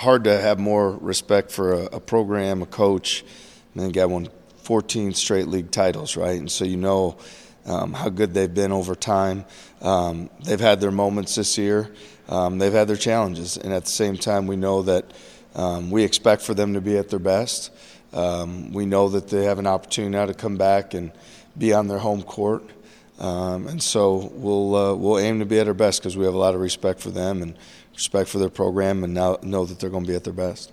hard to have more respect for a program, a coach, and then got won 14 straight league titles, right? And so how good they've been over time. They've had their moments this year. They've had their challenges, and at the same time, we know that we expect for them to be at their best. We know that they have an opportunity now to come back and be on their home court, and so we'll aim to be at our best because we have a lot of respect for them and respect for their program, and now know that they're going to be at their best.